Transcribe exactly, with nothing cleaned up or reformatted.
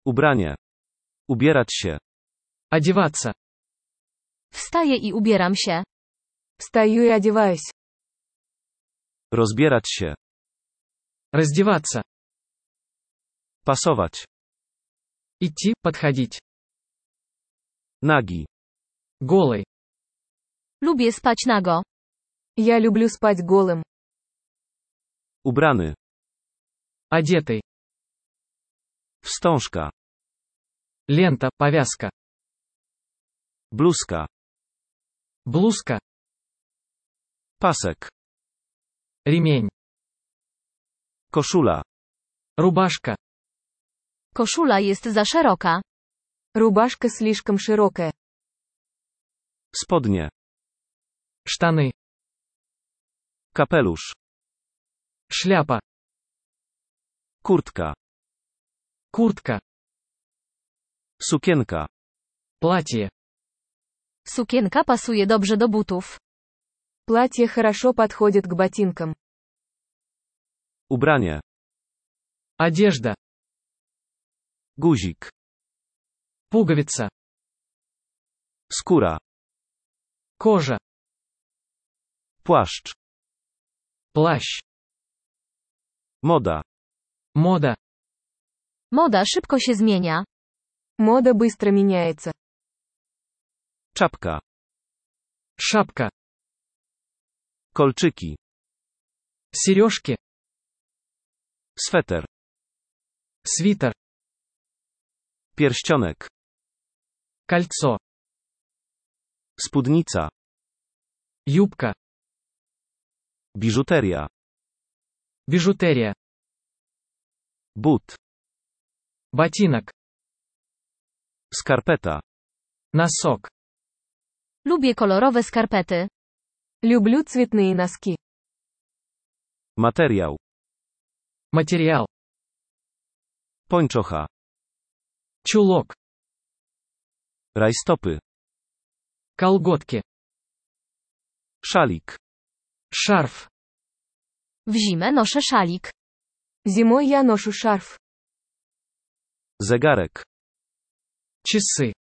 Ubranie. Ubierać się. Одеваться. Wstaję i ubieram się. Встаю и одеваюсь. Rozbierać się. Раздеваться. Pasować. Идти, подходить. Nagi. Голый. Lubię spać nago. Я люблю спать голым. Ubrany. Одетый. Wstążka. Лента, повязка. Bluzka. Блузка. Pasek. Ремень. Koszula. Рубашка. Koszula jest za szeroka. Рубашка слишком широкая. Spodnie. Штаны. Kapelusz. Шляпа. Kurtka. Куртка. Sukienka. Платье. Sukienka pasuje dobrze do butów. Платье хорошо подходит к ботинкам. Ubranie. Одежда. Guzik. Пуговица. Skóra. Кожа. Płaszcz. Плащ. Moda. Мода. Moda szybko się zmienia. Мода быстро меняется. Czapka. Шапка. Kolczyki. Сережки. Sweter. Свитер. Pierścionek. Кольцо. Spódnica. Юбка. Biżuteria. Бижутерия. But. Ботинок. Skarpeta. Носок. Lubię kolorowe skarpety. Люблю цветные носки. Materiał. Материал. Pończocha. Чулок. Rajstopy. Колготки. Szalik. Шарф. W zimę noszę szalik. Зимой я ношу шарф. Zegarek. Часы.